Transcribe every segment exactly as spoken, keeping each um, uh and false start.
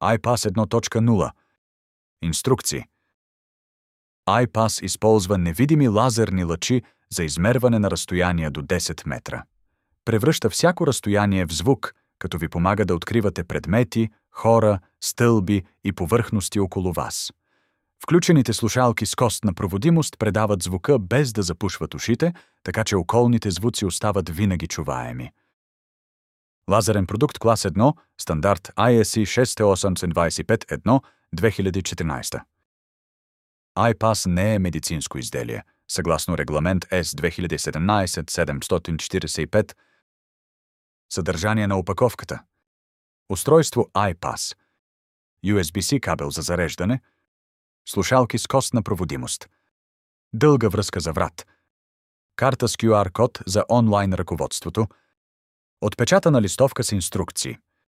iPass едно точка нула. Инструкции. iPass използва невидими лазерни лъчи за измерване на разстояние до десет метра. Превръща всяко разстояние в звук, като ви помага да откривате предмети, хора, стълби и повърхности около вас. Включените слушалки с костна проводимост предават звука без да запушват ушите, така че околните звуци остават винаги чуваеми. Лазерен продукт клас едно, стандарт ай ес ай шест осем два пет едно две хиляди и четиринадесета. iPass не е медицинско изделие, съгласно регламент Ес две хиляди и седемнадесет седемстотин четиридесет и пет. Съдържание на опаковката. Устройство iPass. ю ес би-C кабел за зареждане. Слушалки с костна проводимост. Дълга връзка за врат. Карта с кю ар код за онлайн ръководството. Отпечатана листовка с инструкции.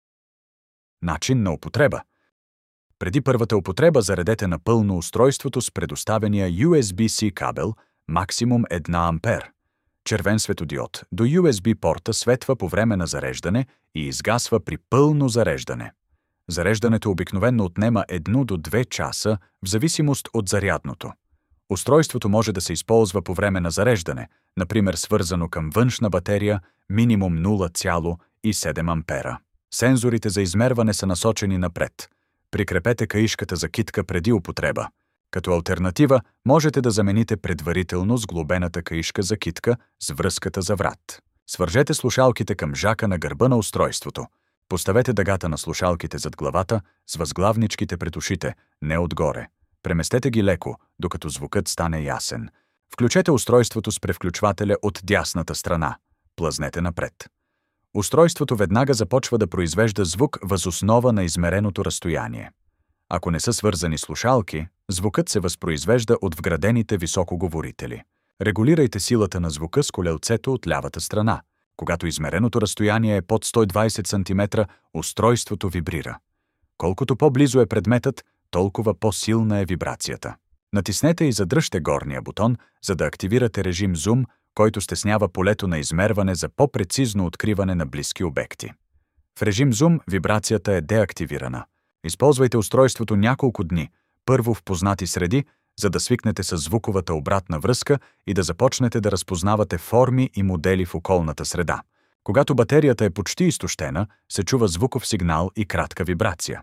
Начин на употреба. Преди първата употреба заредете напълно устройството с предоставения ю ес би-C кабел, максимум една ампер. Червен светодиод до ю ес би порта светва по време на зареждане и изгасва при пълно зареждане. Зареждането обикновено отнема едно до две часа в зависимост от зарядното. Устройството може да се използва по време на зареждане, например свързано към външна батерия, минимум нула цяло и седем ампера. Сензорите за измерване са насочени напред. Прикрепете каишката за китка преди употреба. Като алтернатива можете да замените предварително сглобената каишка за китка с връзката за врат. Свържете слушалките към жака на гърба на устройството. Поставете дъгата на слушалките зад главата с възглавничките пред ушите, не отгоре. Преместете ги леко, докато звукът стане ясен. Включете устройството с превключвателя от дясната страна. Плъзнете напред. Устройството веднага започва да произвежда звук въз основа на измереното разстояние. Ако не са свързани слушалки, звукът се възпроизвежда от вградените високоговорители. Регулирайте силата на звука с колелцето от лявата страна. Когато измереното разстояние е под сто и двадесет сантиметра, устройството вибрира. Колкото по-близо е предметът, толкова по-силна е вибрацията. Натиснете и задръжте горния бутон, за да активирате режим зум, който стеснява полето на измерване за по-прецизно откриване на близки обекти. В режим зум вибрацията е деактивирана. Използвайте устройството няколко дни, първо в познати среди, за да свикнете с звуковата обратна връзка и да започнете да разпознавате форми и модели в околната среда. Когато батерията е почти изтощена, се чува звуков сигнал и кратка вибрация.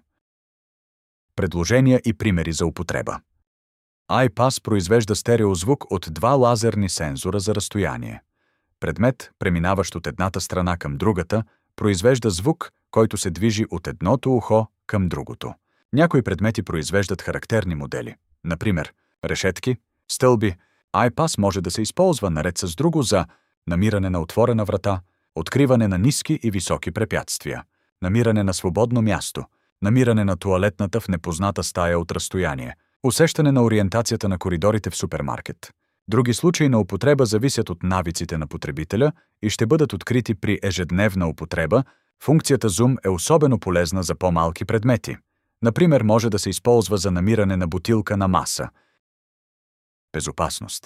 Предложения и примери за употреба. iPass произвежда стереозвук от два лазерни сензора за разстояние. Предмет, преминаващ от едната страна към другата, произвежда звук, който се движи от едното ухо към другото. Някои предмети произвеждат характерни модели. Например, решетки, стълби. iPass може да се използва наред с друго за намиране на отворена врата, откриване на ниски и високи препятствия, намиране на свободно място, намиране на тоалетната в непозната стая от разстояние, усещане на ориентацията на коридорите в супермаркет. Други случаи на употреба зависят от навиците на потребителя и ще бъдат открити при ежедневна употреба. Функцията зум е особено полезна за по-малки предмети. Например, може да се използва за намиране на бутилка на маса. Безопасност.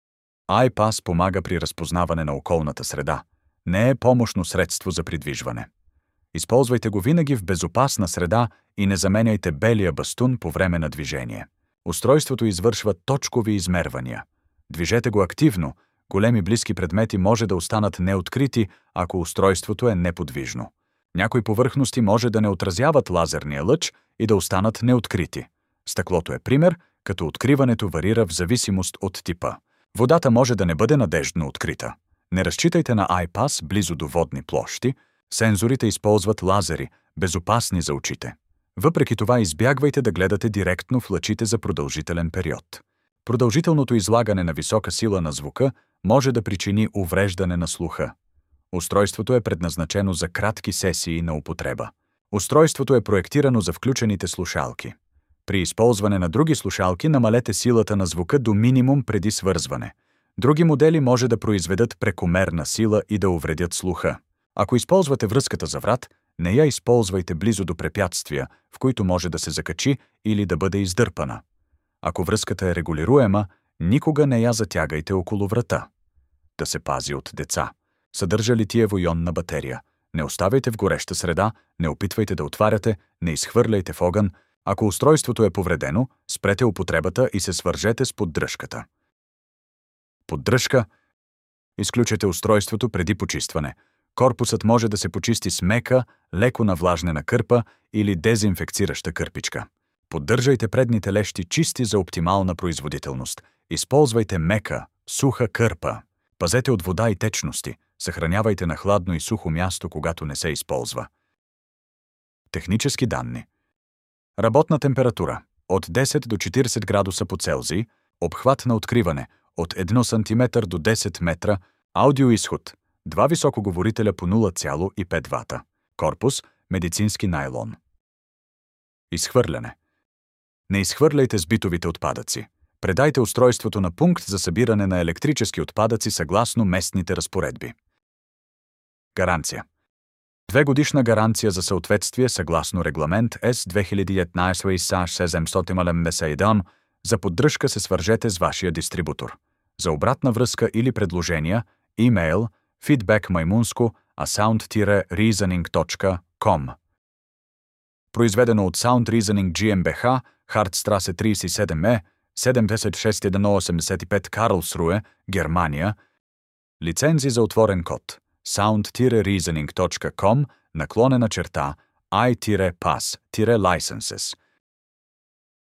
iPass помага при разпознаване на околната среда. Не е помощно средство за придвижване. Използвайте го винаги в безопасна среда и не заменяйте белия бастун по време на движение. Устройството извършва точкови измервания. Движете го активно. Големи близки предмети може да останат неоткрити, ако устройството е неподвижно. Някои повърхности може да не отразяват лазерния лъч и да останат неоткрити. Стъклото е пример, като откриването варира в зависимост от типа. Водата може да не бъде надеждно открита. Не разчитайте на iPass близо до водни площи. Сензорите използват лазери, безопасни за очите. Въпреки това избягвайте да гледате директно в лъчите за продължителен период. Продължителното излагане на висока сила на звука може да причини увреждане на слуха. Устройството е предназначено за кратки сесии на употреба. Устройството е проектирано за включените слушалки. При използване на други слушалки намалете силата на звука до минимум преди свързване. Други модели може да произведат прекомерна сила и да увредят слуха. Ако използвате връзката за врат, не я използвайте близо до препятствия, в които може да се закачи или да бъде издърпана. Ако връзката е регулируема, никога не я затягайте около врата. Да се пази от деца. Съдържа литиево-ионна батерия. Не оставяйте в гореща среда, не опитвайте да отваряте, не изхвърляйте в огън. Ако устройството е повредено, спрете употребата и се свържете с поддръжката. Поддръжка. Изключете устройството преди почистване. Корпусът може да се почисти с мека, леко навлажнена кърпа или дезинфекцираща кърпичка. Поддържайте предните лещи чисти за оптимална производителност. Използвайте мека, суха кърпа. Пазете от вода и течности. Съхранявайте на хладно и сухо място, когато не се използва. Технически данни. Работна температура от десет до четиридесет градуса по Целзий, обхват на откриване от един сантиметър до десет метра, аудиоизход два високоговорителя по нула цяло и пет вата, корпус медицински найлон. Изхвърляне. Не изхвърляйте с битовите отпадъци. Предайте устройството на пункт за събиране на електрически отпадъци съгласно местните разпоредби. Гаранция. Две годишна гаранция за съответствие съгласно регламент С две хиляди еднадесет седемстотин осемдесет и едно. За поддръжка се свържете с вашия дистрибутор. За обратна връзка или предложения, имейл feedback maimunsko a sound reasoning точка com. Произведено от Sound Reasoning GmbH, Хартстрасе тридесет и седем Е, седемдесет и шест едно осемдесет и пет Карлсруе, Германия. Лицензи за отворен код sound reasoning точка com наклонена черта I-pass-licenses